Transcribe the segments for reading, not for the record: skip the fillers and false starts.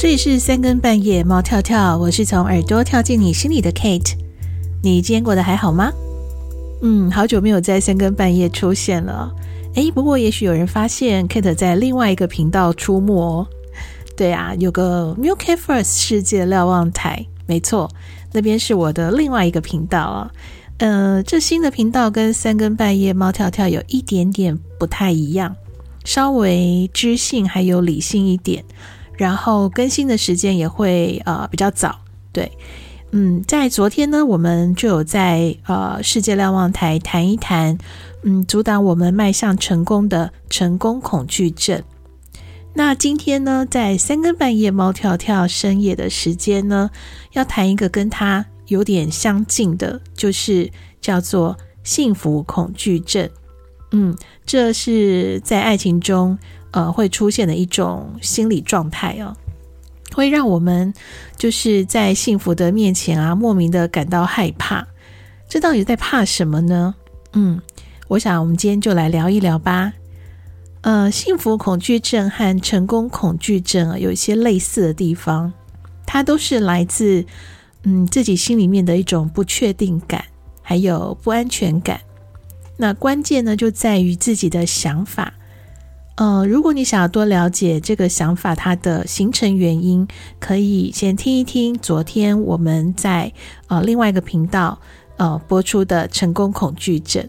这里是三更半夜猫跳跳，我是从耳朵跳进你心里的 Kate。 你今天过得还好吗？好久没有在三更半夜出现了。不过也许有人发现 Kate 在另外一个频道出没哦。对啊，有个 Milk First 世界瞭望台，没错，那边是我的另外一个频道啊。这新的频道跟三更半夜猫跳跳有一点点不太一样，稍微知性还有理性一点，然后更新的时间也会比较早。对，在昨天呢，我们就有在世界瞭望台谈一谈阻挡我们迈向成功的成功恐惧症。那今天呢，在三更半夜猫跳跳深夜的时间呢，要谈一个跟它有点相近的，就是叫做幸福恐惧症。这是在爱情中会出现的一种心理状态哦，会让我们就是在幸福的面前莫名的感到害怕。这到底在怕什么呢？我想我们今天就来聊一聊吧。幸福恐惧症和成功恐惧症有一些类似的地方，它都是来自自己心里面的一种不确定感，还有不安全感。那关键呢，就在于自己的想法。如果你想要多了解这个想法它的形成原因，可以先听一听昨天我们在另外一个频道播出的成功恐惧症。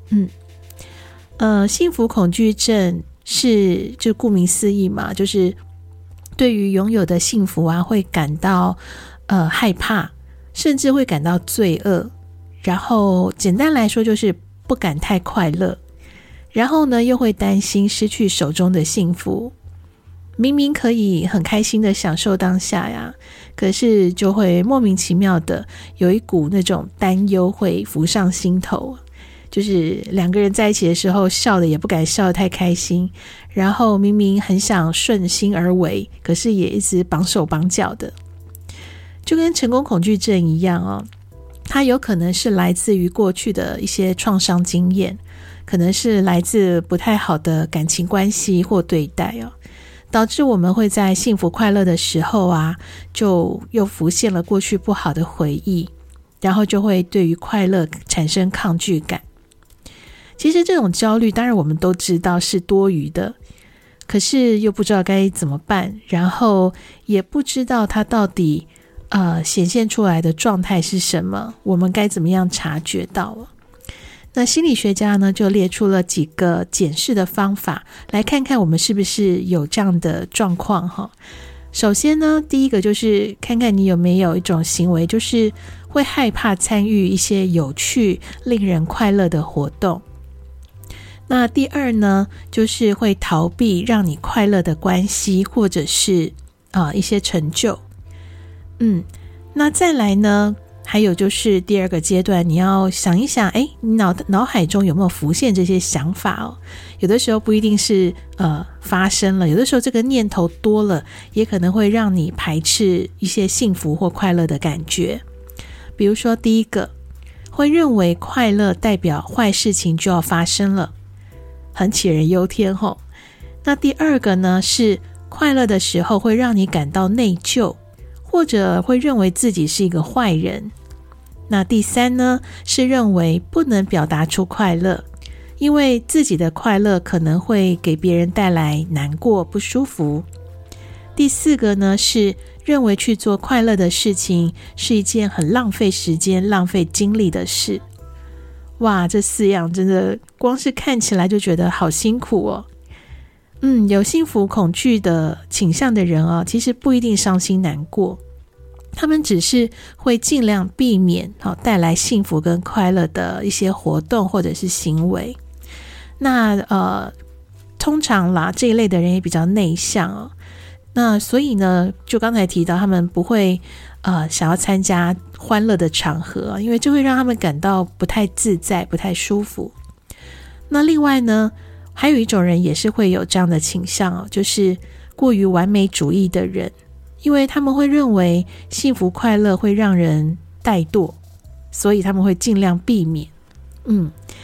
幸福恐惧症就顾名思义嘛，就是对于拥有的幸福会感到害怕，甚至会感到罪恶。然后简单来说就是不敢太快乐，然后呢又会担心失去手中的幸福。明明可以很开心的享受当下呀，可是就会莫名其妙的有一股那种担忧会浮上心头。就是两个人在一起的时候，笑的也不敢笑得太开心，然后明明很想顺心而为，可是也一直绑手绑脚的。就跟成功恐惧症一样哦，它有可能是来自于过去的一些创伤经验，可能是来自不太好的感情关系或对待哦，导致我们会在幸福快乐的时候就又浮现了过去不好的回忆，然后就会对于快乐产生抗拒感。其实这种焦虑当然我们都知道是多余的，可是又不知道该怎么办，然后也不知道它到底显现出来的状态是什么，我们该怎么样察觉到。那心理学家呢就列出了几个检视的方法，来看看我们是不是有这样的状况。首先呢，第一个就是看看你有没有一种行为，就是会害怕参与一些有趣令人快乐的活动。那第二呢，就是会逃避让你快乐的关系，或者是一些成就。那再来呢，还有就是第二个阶段，你要想一想，你脑海中有没有浮现这些想法哦？有的时候不一定是发生了，有的时候这个念头多了，也可能会让你排斥一些幸福或快乐的感觉。比如说第一个，会认为快乐代表坏事情就要发生了，很杞人忧天吼。那第二个呢，是快乐的时候会让你感到内疚，或者会认为自己是一个坏人。那第三呢，是认为不能表达出快乐，因为自己的快乐可能会给别人带来难过、不舒服。第四个呢，是认为去做快乐的事情是一件很浪费时间、浪费精力的事。哇，这四样真的光是看起来就觉得好辛苦哦。有幸福恐惧的倾向的人其实不一定伤心难过，他们只是会尽量避免带来幸福跟快乐的一些活动或者是行为。那通常这一类的人也比较内向那所以呢，就刚才提到他们不会想要参加欢乐的场合，因为这会让他们感到不太自在、不太舒服。那另外呢，还有一种人也是会有这样的倾向就是过于完美主义的人，因为他们会认为幸福快乐会让人怠惰，所以他们会尽量避免。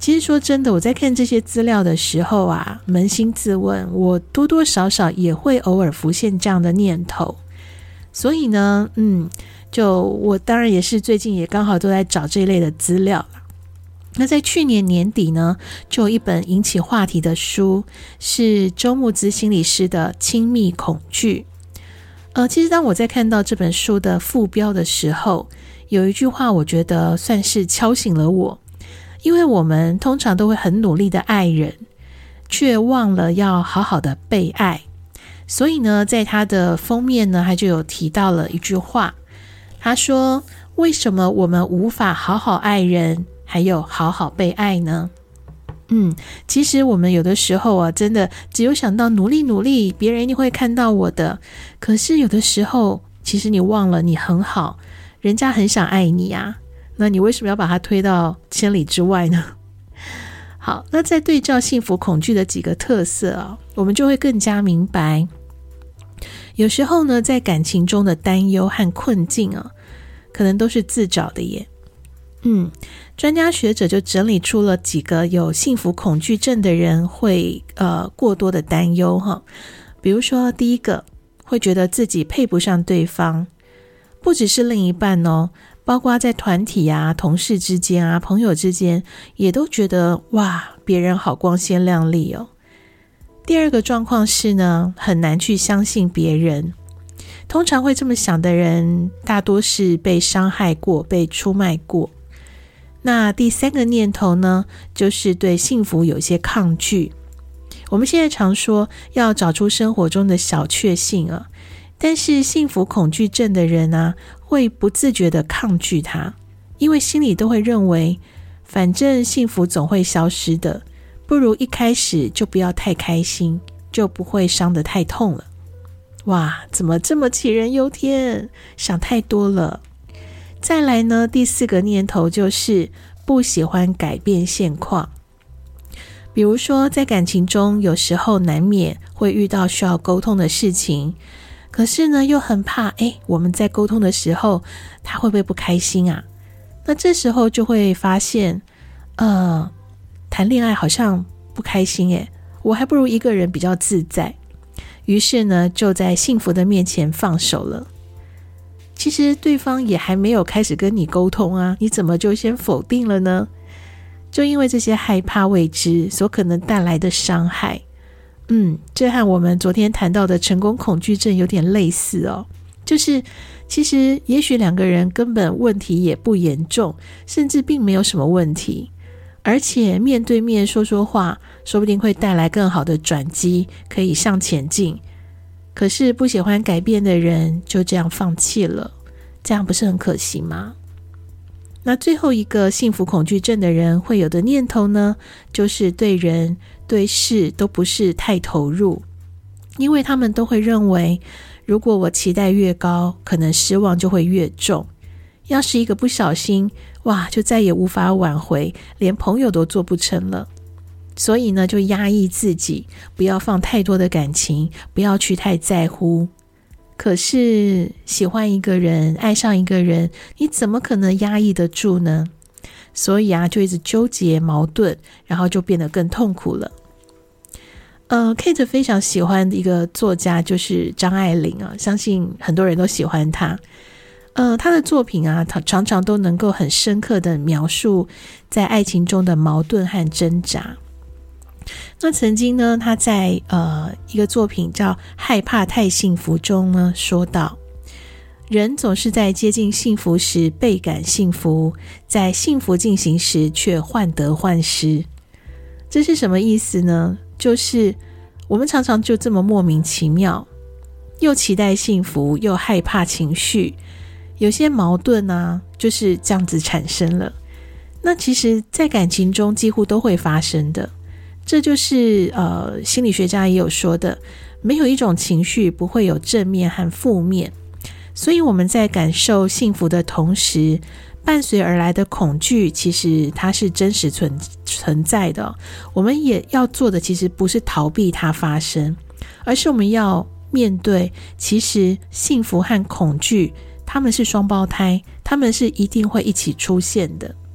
其实说真的，我在看这些资料的时候啊，扪心自问，我多多少少也会偶尔浮现这样的念头。所以呢，就我当然也是最近也刚好都在找这一类的资料了。那在去年年底呢，就有一本引起话题的书，是周慕姿心理师的《亲密恐惧》。其实当我在看到这本书的副标的时候，有一句话我觉得算是敲醒了我。因为我们通常都会很努力的爱人，却忘了要好好的被爱。所以呢，在他的封面呢，他就有提到了一句话，他说：为什么我们无法好好爱人，还有好好被爱呢？其实我们有的时候啊，真的只有想到努力努力，别人一定会看到我的。可是有的时候，其实你忘了你很好，人家很想爱你啊。那你为什么要把它推到千里之外呢？好，那在对照幸福恐惧的几个特色啊，我们就会更加明白，有时候呢，在感情中的担忧和困境啊，可能都是自找的耶。专家学者就整理出了几个有幸福恐惧症的人会过多的担忧哈。比如说第一个，会觉得自己配不上对方，不只是另一半哦，包括在团体啊、同事之间啊、朋友之间，也都觉得哇，别人好光鲜亮丽哦。第二个状况是呢，很难去相信别人。通常会这么想的人，大多是被伤害过、被出卖过。那第三个念头呢，就是对幸福有些抗拒。我们现在常说要找出生活中的小确幸啊，但是幸福恐惧症的人啊，会不自觉的抗拒它，因为心里都会认为，反正幸福总会消失的，不如一开始就不要太开心，就不会伤得太痛了。哇，怎么这么杞人忧天，想太多了。再来呢，第四个念头就是不喜欢改变现况。比如说在感情中，有时候难免会遇到需要沟通的事情，可是呢又很怕我们在沟通的时候他会不会不开心啊？那这时候就会发现谈恋爱好像不开心我还不如一个人比较自在。于是呢就在幸福的面前放手了。其实对方也还没有开始跟你沟通啊，你怎么就先否定了呢？就因为这些害怕未知所可能带来的伤害。这和我们昨天谈到的成功恐惧症有点类似哦。就是其实也许两个人根本问题也不严重，甚至并没有什么问题，而且面对面说说话，说不定会带来更好的转机，可以向前进。可是不喜欢改变的人就这样放弃了，这样不是很可惜吗？那最后一个幸福恐惧症的人会有的念头呢，就是对人对事都不是太投入，因为他们都会认为，如果我期待越高，可能失望就会越重。要是一个不小心，哇，就再也无法挽回，连朋友都做不成了。所以呢，就压抑自己，不要放太多的感情，不要去太在乎。可是喜欢一个人，爱上一个人，你怎么可能压抑得住呢？所以就一直纠结矛盾，然后就变得更痛苦了。Kate 非常喜欢的一个作家就是张爱玲啊，相信很多人都喜欢她。她的作品她常常都能够很深刻的描述在爱情中的矛盾和挣扎。那曾经呢，他在一个作品叫《害怕太幸福》中呢说到，人总是在接近幸福时倍感幸福，在幸福进行时却患得患失。这是什么意思呢？就是我们常常就这么莫名其妙，又期待幸福又害怕情绪，有些矛盾就是这样子产生了。那其实在感情中几乎都会发生的，这就是心理学家也有说的，没有一种情绪不会有正面和负面。所以我们在感受幸福的同时，伴随而来的恐惧其实它是真实存在的。我们也要做的其实不是逃避它发生，而是我们要面对，其实幸福和恐惧它们是双胞胎，它们是一定会一起出现的。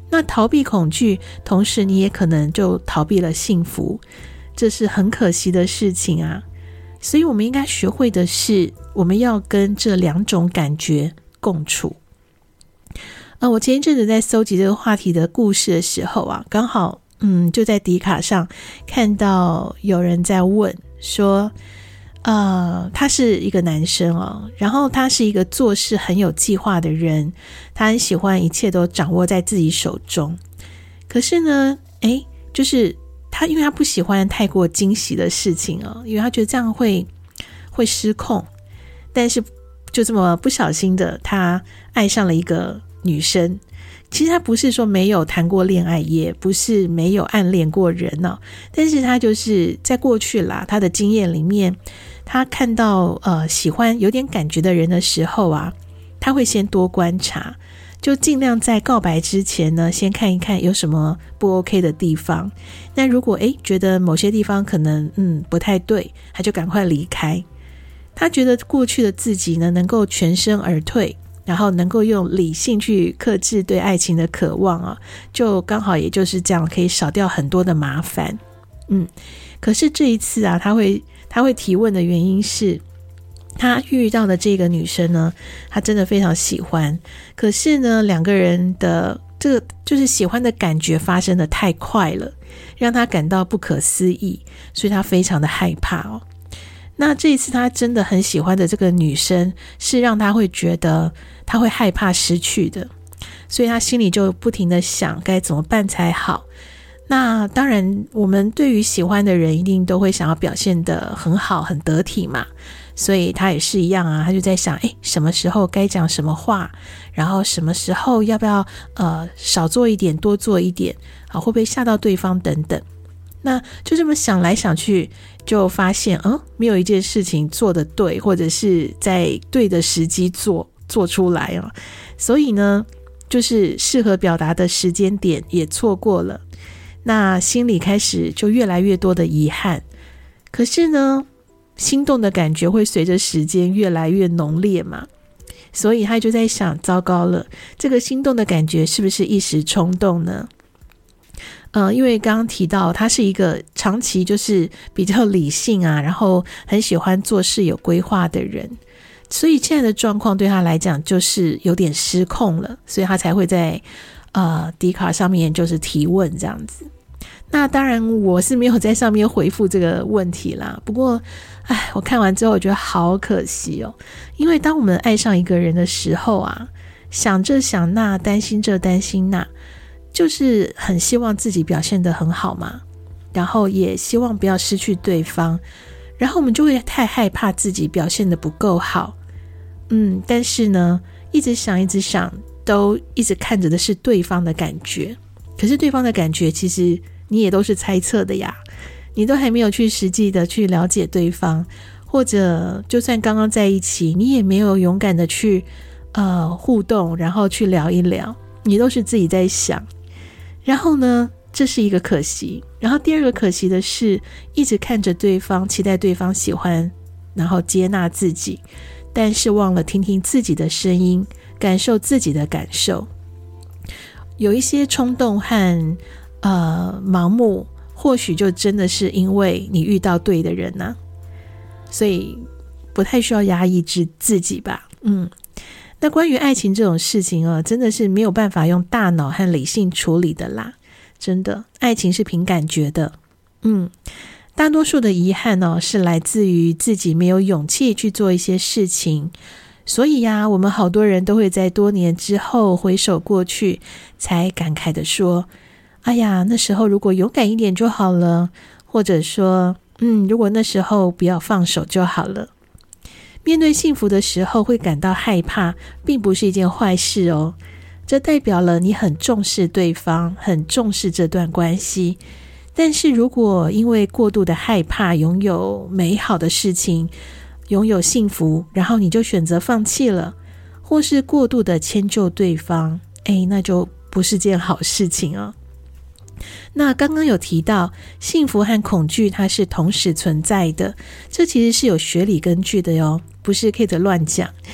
那逃避恐惧，同时你也可能就逃避了幸福，这是很可惜的事情啊。所以我们应该学会的是，我们要跟这两种感觉共处。我前一阵子在搜集这个话题的故事的时候啊，刚好就在迪卡上看到有人在问说，他是一个男生哦，然后他是一个做事很有计划的人，他很喜欢一切都掌握在自己手中。可是呢，就是他因为他不喜欢太过惊喜的事情哦，因为他觉得这样会失控。但是就这么不小心的，他爱上了一个女生。其实他不是说没有谈过恋爱，也不是没有暗恋过人哦，但是他就是在过去啦，他的经验里面，他看到喜欢有点感觉的人的时候啊，他会先多观察，就尽量在告白之前呢，先看一看有什么不 OK 的地方。那如果觉得某些地方可能不太对，他就赶快离开。他觉得过去的自己呢，能够全身而退，然后能够用理性去克制对爱情的渴望啊，就刚好也就是这样，可以少掉很多的麻烦。可是这一次啊，他会提问的原因是，他遇到的这个女生呢，他真的非常喜欢，可是呢，两个人的这个就是喜欢的感觉发生的太快了，让他感到不可思议，所以他非常的害怕哦。那这一次他真的很喜欢的这个女生，是让他会觉得他会害怕失去的，所以他心里就不停的想该怎么办才好。那当然我们对于喜欢的人一定都会想要表现得很好很得体嘛，所以他也是一样啊，他就在想什么时候该讲什么话，然后什么时候要不要少做一点多做一点，会不会吓到对方等等。那就这么想来想去，就发现没有一件事情做得对，或者是在对的时机做出来哦。所以呢，就是适合表达的时间点也错过了，那心里开始就越来越多的遗憾。可是呢，心动的感觉会随着时间越来越浓烈嘛，所以他就在想，糟糕了，这个心动的感觉是不是一时冲动呢？因为刚刚提到他是一个长期就是比较理性啊，然后很喜欢做事有规划的人，所以现在的状况对他来讲就是有点失控了，所以他才会在迪卡上面就是提问这样子。那当然我是没有在上面回复这个问题啦，不过我看完之后我觉得好可惜哦，因为当我们爱上一个人的时候啊，想这想那，担心这担心那，就是很希望自己表现得很好嘛，然后也希望不要失去对方，然后我们就会太害怕自己表现得不够好。但是呢，一直想都一直看着的是对方的感觉，可是对方的感觉其实你也都是猜测的呀，你都还没有去实际的去了解对方，或者就算刚刚在一起，你也没有勇敢的去互动，然后去聊一聊，你都是自己在想。然后呢，这是一个可惜。然后第二个可惜的是，一直看着对方，期待对方喜欢，然后接纳自己，但是忘了听听自己的声音，感受自己的感受。有一些冲动和盲目，或许就真的是因为你遇到对的人啊，所以不太需要压抑自己吧。那关于爱情这种事情啊，真的是没有办法用大脑和理性处理的啦，真的，爱情是凭感觉的。大多数的遗憾是来自于自己没有勇气去做一些事情，所以我们好多人都会在多年之后回首过去，才感慨的说，哎呀，那时候如果勇敢一点就好了，或者说如果那时候不要放手就好了。面对幸福的时候会感到害怕，并不是一件坏事哦，这代表了你很重视对方，很重视这段关系。但是如果因为过度的害怕拥有美好的事情，拥有幸福，然后你就选择放弃了，或是过度的迁就对方，那就不是件好事情哦。那刚刚有提到幸福和恐惧它是同时存在的，这其实是有学理根据的哟，不是 Kate 乱讲。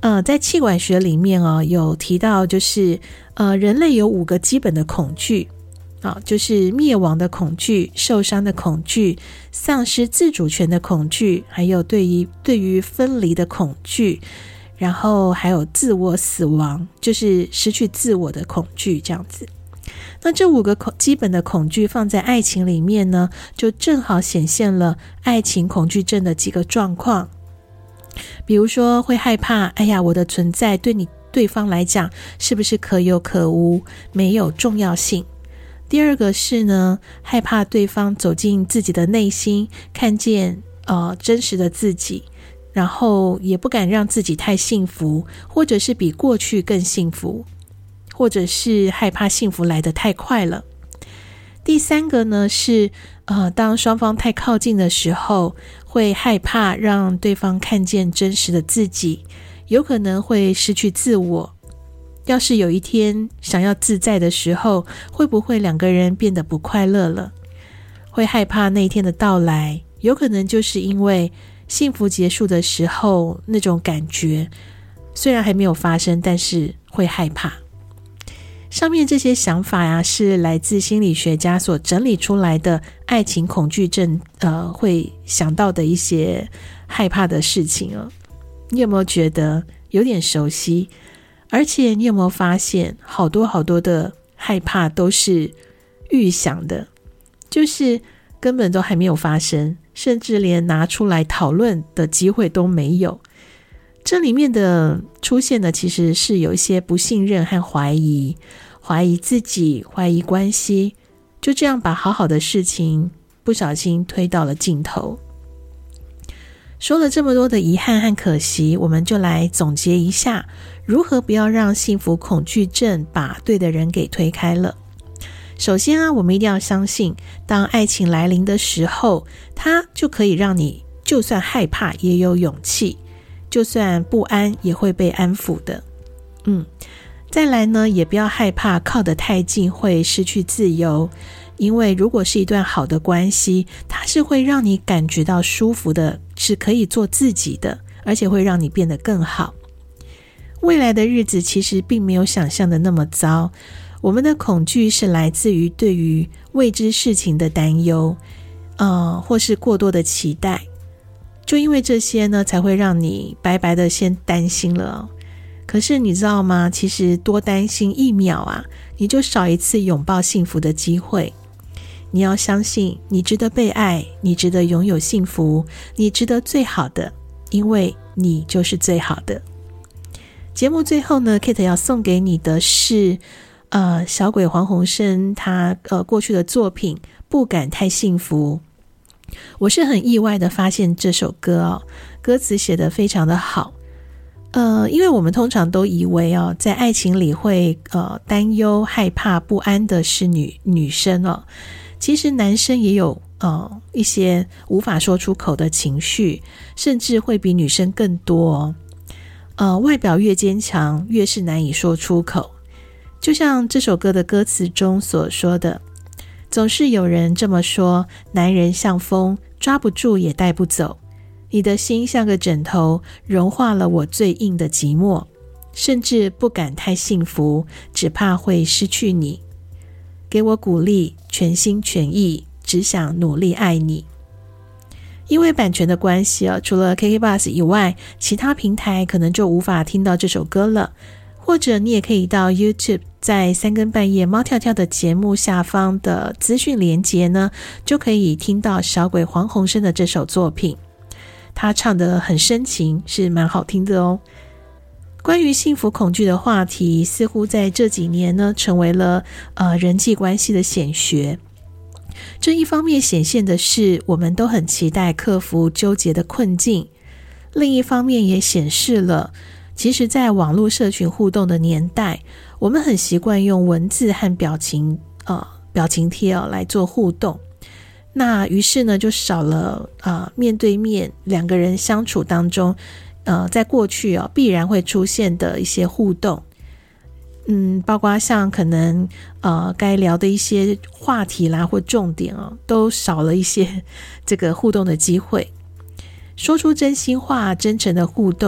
在气管学里面有提到，就是人类有5个基本的恐惧，就是灭亡的恐惧、受伤的恐惧、丧失自主权的恐惧，还有对于分离的恐惧，然后还有自我死亡，就是失去自我的恐惧这样子。那这5个基本的恐惧放在爱情里面呢，就正好显现了爱情恐惧症的几个状况。比如说会害怕，哎呀，我的存在对方来讲是不是可有可无，没有重要性。第二个是呢，害怕对方走进自己的内心，看见真实的自己，然后也不敢让自己太幸福，或者是比过去更幸福，或者是害怕幸福来得太快了。第3个呢是当双方太靠近的时候，会害怕让对方看见真实的自己，有可能会失去自我。要是有一天想要自在的时候，会不会2个人变得不快乐了？会害怕那一天的到来，有可能就是因为幸福结束的时候那种感觉，虽然还没有发生，但是会害怕。上面这些想法呀，是来自心理学家所整理出来的爱情恐惧症会想到的一些害怕的事情哦。你有没有觉得有点熟悉？而且你有没有发现好多好多的害怕都是预想的，就是根本都还没有发生，甚至连拿出来讨论的机会都没有。这里面的出现的其实是有一些不信任和怀疑自己，怀疑关系，就这样把好好的事情不小心推到了尽头。说了这么多的遗憾和可惜，我们就来总结一下，如何不要让幸福恐惧症把对的人给推开了。首先我们一定要相信，当爱情来临的时候，它就可以让你就算害怕也有勇气，就算不安也会被安抚的。再来呢，也不要害怕靠得太近会失去自由，因为如果是一段好的关系，它是会让你感觉到舒服的，是可以做自己的，而且会让你变得更好。未来的日子其实并没有想象的那么糟，我们的恐惧是来自于对于未知事情的担忧，或是过多的期待，就因为这些呢，才会让你白白的先担心了。可是你知道吗？其实多担心1秒你就少一次拥抱幸福的机会。你要相信，你值得被爱，你值得拥有幸福，你值得最好的，因为你就是最好的。节目最后呢 Kate 要送给你的是小鬼黄鸿升他过去的作品《不敢太幸福》。我是很意外的发现这首歌歌词写得非常的好。因为我们通常都以为在爱情里会担忧、害怕、不安的是女生其实男生也有一些无法说出口的情绪，甚至会比女生更多外表越坚强，越是难以说出口。就像这首歌的歌词中所说的，总是有人这么说，男人像风，抓不住也带不走。你的心像个枕头，融化了我最硬的寂寞，甚至不敢太幸福，只怕会失去你。给我鼓励，全心全意，只想努力爱你。因为版权的关系除了 KKBOX 以外，其他平台可能就无法听到这首歌了。或者你也可以到 YouTube， 在3更半夜猫跳跳的节目下方的资讯连结呢，就可以听到小鬼黄鸿升的这首作品。他唱得很深情，是蛮好听的哦。关于幸福恐惧的话题，似乎在这几年呢，成为了人际关系的显学。这一方面显现的是，我们都很期待克服纠结的困境；另一方面也显示了，其实在网络社群互动的年代，我们很习惯用文字和表情贴来做互动。那于是呢，就少了面对面2个人相处当中在过去必然会出现的一些互动，包括像可能该聊的一些话题啦或重点都少了一些这个互动的机会。说出真心话，真诚的互动，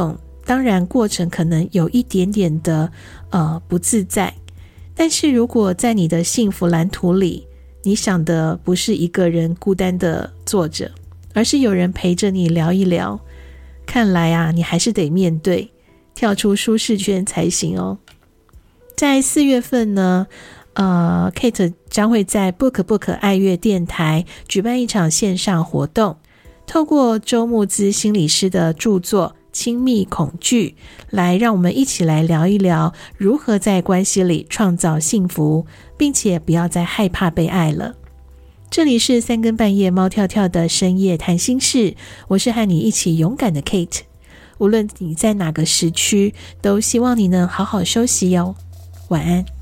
当然过程可能有一点点的不自在，但是如果在你的幸福蓝图里，你想的不是一个人孤单的坐着，而是有人陪着你聊一聊，看来啊，你还是得面对，跳出舒适圈才行哦。在4月份呢Kate 将会在 Book 爱乐电台举办一场线上活动，透过周慕姿心理师的著作《亲密恐惧》，来让我们一起来聊一聊如何在关系里创造幸福，并且不要再害怕被爱了。这里是3更半夜猫跳跳的深夜谈心事，我是和你一起勇敢的 Kate。 无论你在哪个时区，都希望你能好好休息哟，晚安。